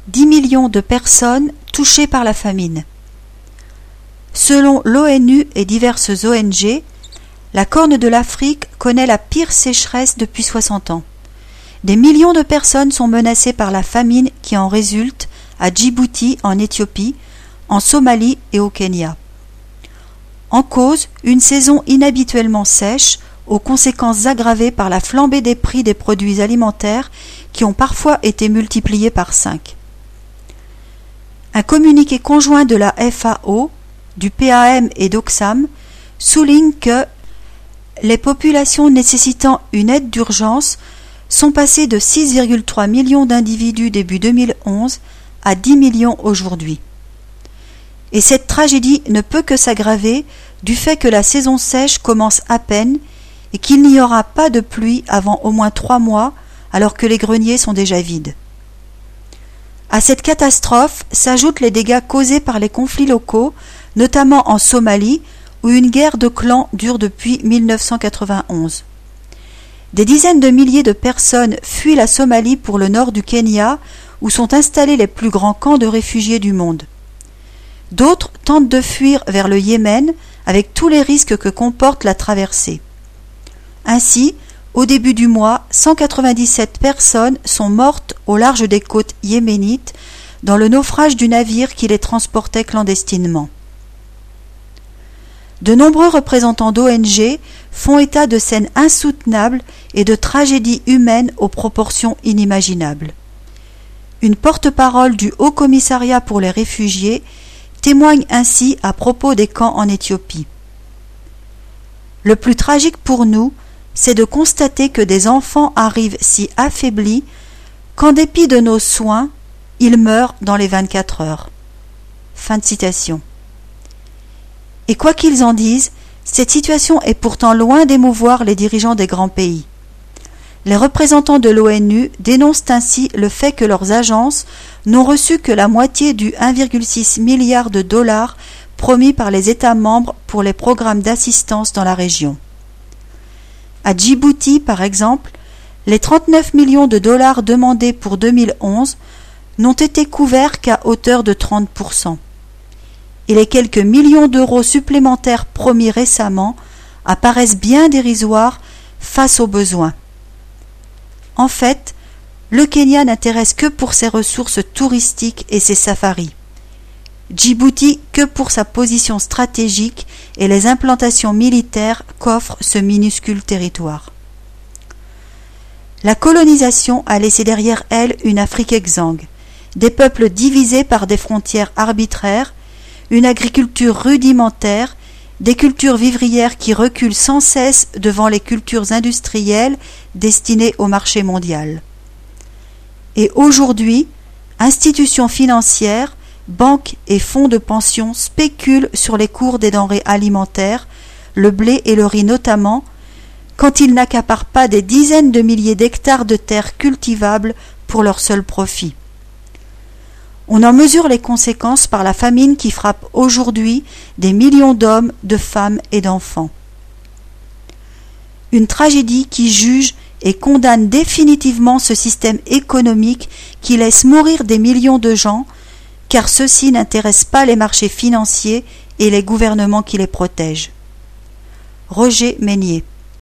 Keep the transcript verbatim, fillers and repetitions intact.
dix millions de personnes touchées par la famine. Selon l'ONU et diverses O N G, la Corne de l'Afrique connaît la pire sécheresse depuis soixante ans. Des millions de personnes sont menacées par la famine qui en résulte à Djibouti, en Éthiopie, en Somalie et au Kenya. En cause, une saison inhabituellement sèche, aux conséquences aggravées par la flambée des prix des produits alimentaires qui ont parfois été multipliés par cinq. Un communiqué conjoint de la F A O, du P A M et d'Oxfam souligne que les populations nécessitant une aide d'urgence sont passées de six virgule trois millions d'individus début deux mille onze à dix millions aujourd'hui. Et cette tragédie ne peut que s'aggraver du fait que la saison sèche commence à peine et qu'il n'y aura pas de pluie avant au moins trois mois alors que les greniers sont déjà vides. À cette catastrophe s'ajoutent les dégâts causés par les conflits locaux, notamment en Somalie, où une guerre de clans dure depuis mille neuf cent quatre-vingt-onze. Des dizaines de milliers de personnes fuient la Somalie pour le nord du Kenya, où sont installés les plus grands camps de réfugiés du monde. D'autres tentent de fuir vers le Yémen, avec tous les risques que comporte la traversée. Ainsi, au début du mois, cent quatre-vingt-dix-sept personnes sont mortes au large des côtes yéménites dans le naufrage du navire qui les transportait clandestinement. De nombreux représentants d'O N G font état de scènes insoutenables et de tragédies humaines aux proportions inimaginables. Une porte-parole du Haut Commissariat pour les réfugiés témoigne ainsi à propos des camps en Éthiopie. Le plus tragique pour nous, c'est de constater que des enfants arrivent si affaiblis qu'en dépit de nos soins, ils meurent dans les vingt-quatre heures. Fin de citation. Et quoi qu'ils en disent, cette situation est pourtant loin d'émouvoir les dirigeants des grands pays. Les représentants de l'ONU dénoncent ainsi le fait que leurs agences n'ont reçu que la moitié du un virgule six milliard de dollars promis par les États membres pour les programmes d'assistance dans la région. À Djibouti, par exemple, les trente-neuf millions de dollars demandés pour deux mille onze n'ont été couverts qu'à hauteur de trente pour cent. Et les quelques millions d'euros supplémentaires promis récemment apparaissent bien dérisoires face aux besoins. En fait, le Kenya n'intéresse que pour ses ressources touristiques et ses safaris. Djibouti que pour sa position stratégique et les implantations militaires qu'offre ce minuscule territoire. La colonisation a laissé derrière elle une Afrique exsangue, des peuples divisés par des frontières arbitraires, une agriculture rudimentaire, des cultures vivrières qui reculent sans cesse devant les cultures industrielles destinées au marché mondial. Et aujourd'hui, institutions financières, banques et fonds de pension spéculent sur les cours des denrées alimentaires, le blé et le riz notamment, quand ils n'accaparent pas des dizaines de milliers d'hectares de terres cultivables pour leur seul profit. On en mesure les conséquences par la famine qui frappe aujourd'hui des millions d'hommes, de femmes et d'enfants. Une tragédie qui juge et condamne définitivement ce système économique qui laisse mourir des millions de gens, car ceux-ci n'intéressent pas les marchés financiers et les gouvernements qui les protègent. Roger Meignier.